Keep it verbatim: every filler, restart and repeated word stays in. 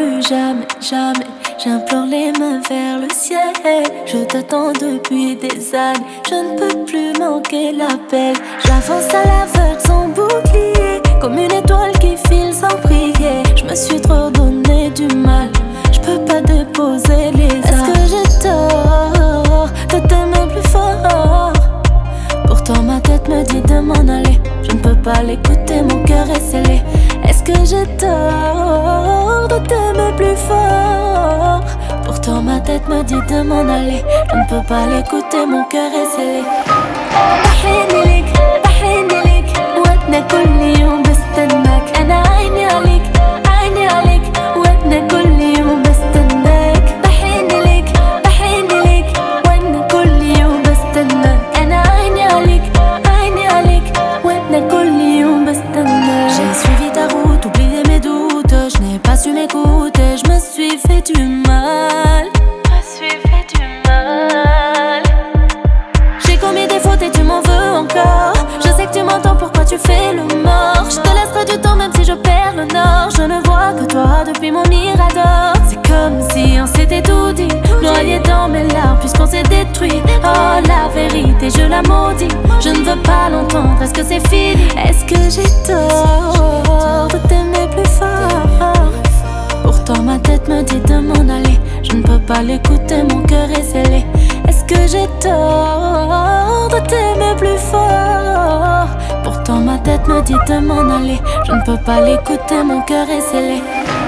plus jamais, jamais. J'implore les mains vers le ciel. Je t'attends depuis des années. Je ne peux plus manquer l'appel. J'avance à l'aveugle sans bouclier, comme une étoile qui file sans prier. Je me suis trop donné du mal, je peux pas déposer les armes. Est-ce que j'ai tort de t'aimer plus fort? Pourtant ma tête me dit de m'en aller. Je ne peux pas l'écouter, mon cœur est scellé. Est-ce que j'ai tort de t'aimer plus fort? Pourtant ma tête me dit de m'en aller. Je ne peux pas l'écouter, mon cœur est scellé. بحيني ليك بحيني ليك وانا كل يوم بستناك. انا عيني عليك عيني عليك وانا كل يوم بستناك. بحيني ليك بحيني ليك وانا كل يوم بستناك. انا عيني عليك عيني عليك وانا كل يوم بستناك. J'ai suivi ta route, oublié mes doutes. Je n'ai pas su m'écouter, je me suis fait du mal. Je me suis fait du mal. J'ai commis des fautes et tu m'en veux encore. Je sais que tu m'entends, pourquoi tu fais le mort? Je te laisserai du temps même si je perds le nord. Je ne vois que toi depuis mon mirador. C'est comme si on s'était tout dit, noyé dans mes larmes puisqu'on s'est détruit. Oh la vérité je la maudis, je ne veux pas l'entendre, est-ce que c'est fini? Est-ce que j'ai tort de t'aimer plus fort? Pourtant ma tête me dit de m'en aller. Je ne peux pas l'écouter, mon cœur est scellé. Est-ce que j'ai tort de t'aimer plus fort? Pourtant ma tête me dit de m'en aller. Je ne peux pas l'écouter, mon cœur est scellé.